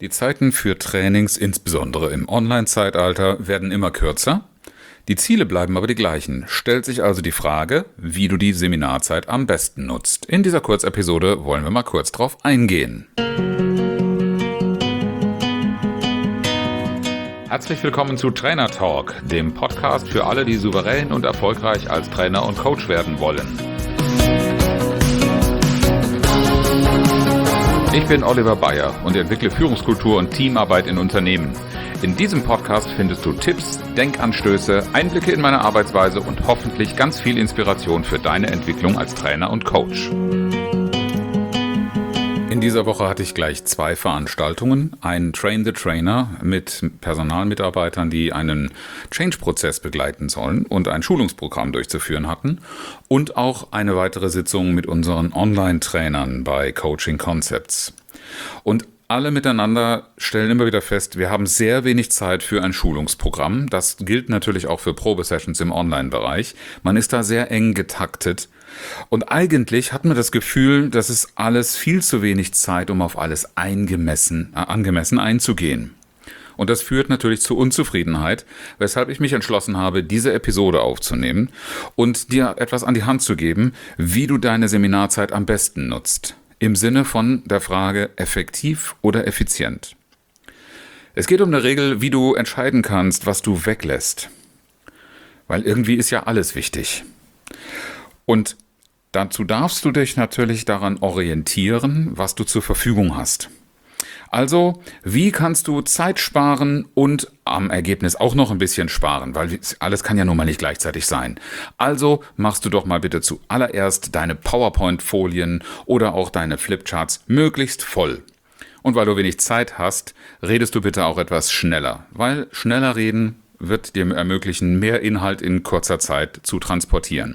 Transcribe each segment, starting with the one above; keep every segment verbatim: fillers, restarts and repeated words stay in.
Die Zeiten für Trainings, insbesondere im Online-Zeitalter, werden immer kürzer. Die Ziele bleiben aber die gleichen. Stellt sich also die Frage, wie du die Seminarzeit am besten nutzt. In dieser Kurzepisode wollen wir mal kurz drauf eingehen. Herzlich willkommen zu Trainer Talk, dem Podcast für alle, die souverän und erfolgreich als Trainer und Coach werden wollen. Ich bin Oliver Bayer und entwickle Führungskultur und Teamarbeit in Unternehmen. In diesem Podcast findest du Tipps, Denkanstöße, Einblicke in meine Arbeitsweise und hoffentlich ganz viel Inspiration für deine Entwicklung als Trainer und Coach. In dieser Woche hatte ich gleich zwei Veranstaltungen. Ein Train the Trainer mit Personalmitarbeitern, die einen Change-Prozess begleiten sollen und ein Schulungsprogramm durchzuführen hatten. Und auch eine weitere Sitzung mit unseren Online-Trainern bei Coaching Concepts. Und alle miteinander stellen immer wieder fest, wir haben sehr wenig Zeit für ein Schulungsprogramm. Das gilt natürlich auch für Probesessions im Online-Bereich. Man ist da sehr eng getaktet. Und eigentlich hat man das Gefühl, dass es alles viel zu wenig Zeit, um auf alles eingemessen, äh, angemessen einzugehen. Und das führt natürlich zu Unzufriedenheit, weshalb ich mich entschlossen habe, diese Episode aufzunehmen und dir etwas an die Hand zu geben, wie du deine Seminarzeit am besten nutzt. Im Sinne von der Frage effektiv oder effizient. Es geht um eine Regel, wie du entscheiden kannst, was du weglässt. Weil irgendwie ist ja alles wichtig. Und dazu darfst du dich natürlich daran orientieren, was du zur Verfügung hast. Also, wie kannst du Zeit sparen und am Ergebnis auch noch ein bisschen sparen, weil alles kann ja nun mal nicht gleichzeitig sein. Also machst du doch mal bitte zuallererst deine PowerPoint-Folien oder auch deine Flipcharts möglichst voll. Und weil du wenig Zeit hast, redest du bitte auch etwas schneller, weil schneller reden wird dir ermöglichen, mehr Inhalt in kurzer Zeit zu transportieren.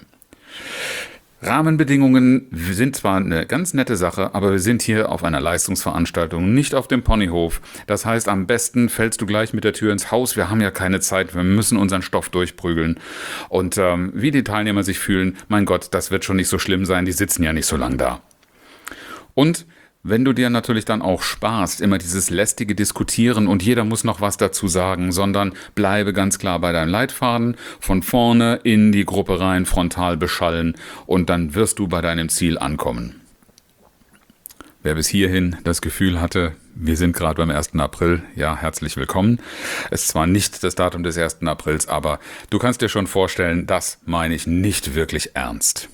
Rahmenbedingungen sind zwar eine ganz nette Sache, aber wir sind hier auf einer Leistungsveranstaltung, nicht auf dem Ponyhof. Das heißt, am besten fällst du gleich mit der Tür ins Haus. Wir haben ja keine Zeit, wir müssen unseren Stoff durchprügeln. Und ähm, wie die Teilnehmer sich fühlen, mein Gott, das wird schon nicht so schlimm sein, die sitzen ja nicht so lang da. Und wenn du dir natürlich dann auch sparst, immer dieses lästige Diskutieren und jeder muss noch was dazu sagen, sondern bleibe ganz klar bei deinem Leitfaden, von vorne in die Gruppe rein, frontal beschallen und dann wirst du bei deinem Ziel ankommen. Wer bis hierhin das Gefühl hatte, wir sind gerade beim ersten April, ja, herzlich willkommen. Es ist zwar nicht das Datum des ersten Aprils, aber du kannst dir schon vorstellen, das meine ich nicht wirklich ernst.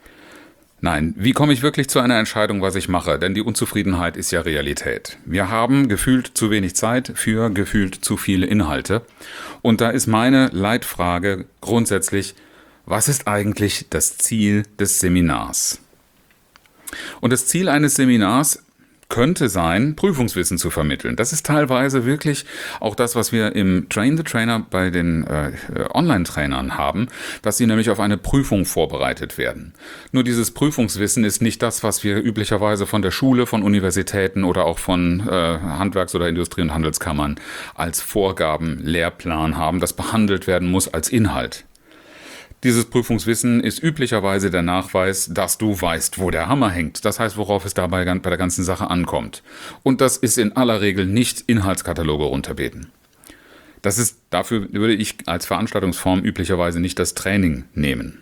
Nein, wie komme ich wirklich zu einer Entscheidung, was ich mache? Denn die Unzufriedenheit ist ja Realität. Wir haben gefühlt zu wenig Zeit für gefühlt zu viele Inhalte. Und da ist meine Leitfrage grundsätzlich, was ist eigentlich das Ziel des Seminars? Und das Ziel eines Seminars könnte sein, Prüfungswissen zu vermitteln. Das ist teilweise wirklich auch das, was wir im Train the Trainer bei den äh, Online-Trainern haben, dass sie nämlich auf eine Prüfung vorbereitet werden. Nur dieses Prüfungswissen ist nicht das, was wir üblicherweise von der Schule, von Universitäten oder auch von äh, Handwerks- oder Industrie- und Handelskammern als Vorgaben, Lehrplan haben, das behandelt werden muss als Inhalt. Dieses Prüfungswissen ist üblicherweise der Nachweis, dass du weißt, wo der Hammer hängt. Das heißt, worauf es dabei bei der ganzen Sache ankommt. Und das ist in aller Regel nicht Inhaltskataloge runterbeten. Das ist, dafür würde ich als Veranstaltungsform üblicherweise nicht das Training nehmen.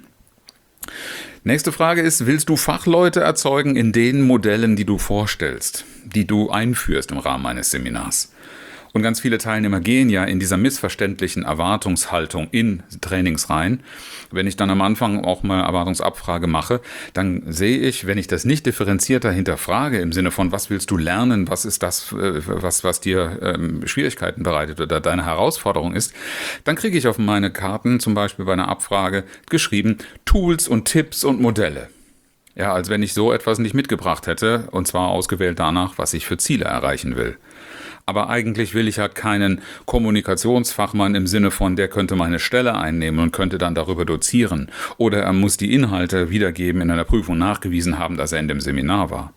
Nächste Frage ist, willst du Fachleute erzeugen in den Modellen, die du vorstellst, die du einführst im Rahmen eines Seminars? Und ganz viele Teilnehmer gehen ja in dieser missverständlichen Erwartungshaltung in Trainings rein. Wenn ich dann am Anfang auch mal Erwartungsabfrage mache, dann sehe ich, wenn ich das nicht differenzierter hinterfrage, im Sinne von, was willst du lernen, was ist das, was, was dir ähm, Schwierigkeiten bereitet oder deine Herausforderung ist, dann kriege ich auf meine Karten, zum Beispiel bei einer Abfrage, geschrieben Tools und Tipps und Modelle. Ja, als wenn ich so etwas nicht mitgebracht hätte, und zwar ausgewählt danach, was ich für Ziele erreichen will. Aber eigentlich will ich ja keinen Kommunikationsfachmann im Sinne von, der könnte meine Stelle einnehmen und könnte dann darüber dozieren. Oder er muss die Inhalte wiedergeben, in einer Prüfung nachgewiesen haben, dass er in dem Seminar war.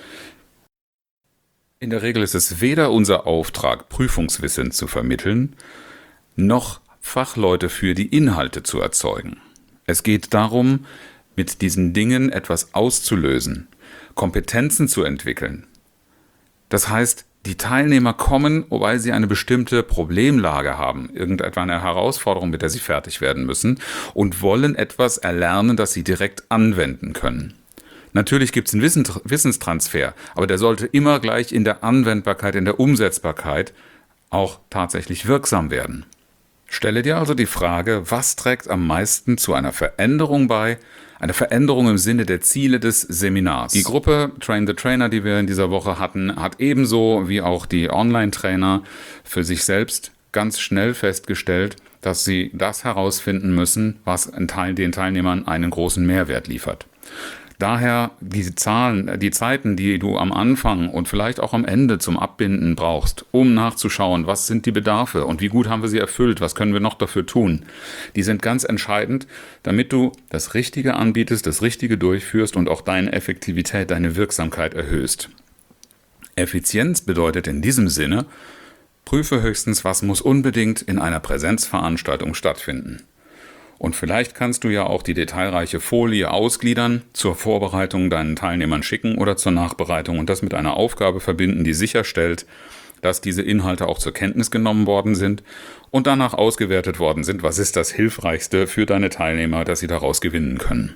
In der Regel ist es weder unser Auftrag, Prüfungswissen zu vermitteln, noch Fachleute für die Inhalte zu erzeugen. Es geht darum, mit diesen Dingen etwas auszulösen, Kompetenzen zu entwickeln. Das heißt, Die Teilnehmer kommen, weil sie eine bestimmte Problemlage haben, irgendetwa eine Herausforderung, mit der sie fertig werden müssen und wollen etwas erlernen, das sie direkt anwenden können. Natürlich gibt es einen Wissenstransfer, aber der sollte immer gleich in der Anwendbarkeit, in der Umsetzbarkeit auch tatsächlich wirksam werden. Stelle dir also die Frage, was trägt am meisten zu einer Veränderung bei? Eine Veränderung im Sinne der Ziele des Seminars. Die Gruppe Train the Trainer, die wir in dieser Woche hatten, hat ebenso wie auch die Online-Trainer für sich selbst ganz schnell festgestellt, dass sie das herausfinden müssen, was den Teilnehmern einen großen Mehrwert liefert. Daher die Zahlen, die Zeiten, die du am Anfang und vielleicht auch am Ende zum Abbinden brauchst, um nachzuschauen, was sind die Bedarfe und wie gut haben wir sie erfüllt, was können wir noch dafür tun, die sind ganz entscheidend, damit du das Richtige anbietest, das Richtige durchführst und auch deine Effektivität, deine Wirksamkeit erhöhst. Effizienz bedeutet in diesem Sinne, prüfe höchstens, was muss unbedingt in einer Präsenzveranstaltung stattfinden. Und vielleicht kannst du ja auch die detailreiche Folie ausgliedern, zur Vorbereitung deinen Teilnehmern schicken oder zur Nachbereitung und das mit einer Aufgabe verbinden, die sicherstellt, dass diese Inhalte auch zur Kenntnis genommen worden sind und danach ausgewertet worden sind, was ist das Hilfreichste für deine Teilnehmer, dass sie daraus gewinnen können.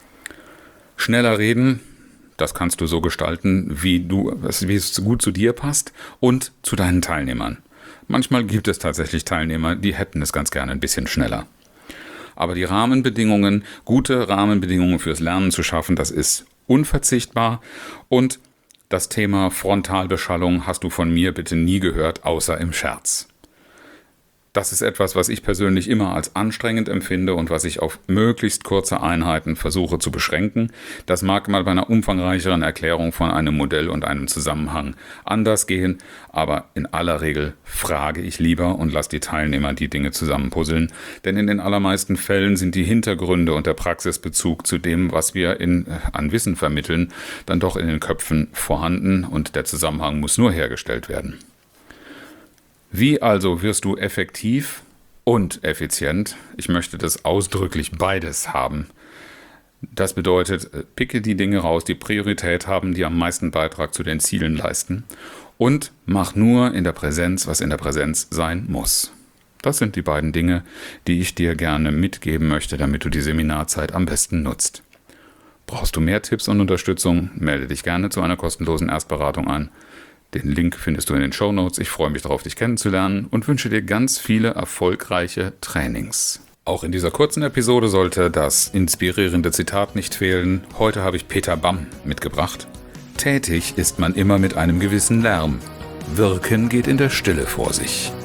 Schneller reden, das kannst du so gestalten, wie, du, wie es gut zu dir passt und zu deinen Teilnehmern. Manchmal gibt es tatsächlich Teilnehmer, die hätten es ganz gerne ein bisschen schneller. Aber die Rahmenbedingungen, gute Rahmenbedingungen fürs Lernen zu schaffen, das ist unverzichtbar. Und das Thema Frontalbeschallung hast du von mir bitte nie gehört, außer im Scherz. Das ist etwas, was ich persönlich immer als anstrengend empfinde und was ich auf möglichst kurze Einheiten versuche zu beschränken. Das mag mal bei einer umfangreicheren Erklärung von einem Modell und einem Zusammenhang anders gehen, aber in aller Regel frage ich lieber und lasse die Teilnehmer die Dinge zusammenpuzzeln, denn in den allermeisten Fällen sind die Hintergründe und der Praxisbezug zu dem, was wir in, an Wissen vermitteln, dann doch in den Köpfen vorhanden und der Zusammenhang muss nur hergestellt werden. Wie also wirst du effektiv und effizient? Ich möchte das ausdrücklich beides haben. Das bedeutet, picke die Dinge raus, die Priorität haben, die am meisten Beitrag zu den Zielen leisten und mach nur in der Präsenz, was in der Präsenz sein muss. Das sind die beiden Dinge, die ich dir gerne mitgeben möchte, damit du die Seminarzeit am besten nutzt. Brauchst du mehr Tipps und Unterstützung? Melde dich gerne zu einer kostenlosen Erstberatung an. Den Link findest du in den Shownotes. Ich freue mich darauf, dich kennenzulernen und wünsche dir ganz viele erfolgreiche Trainings. Auch in dieser kurzen Episode sollte das inspirierende Zitat nicht fehlen. Heute habe ich Peter Bamm mitgebracht. Tätig ist man immer mit einem gewissen Lärm. Wirken geht in der Stille vor sich.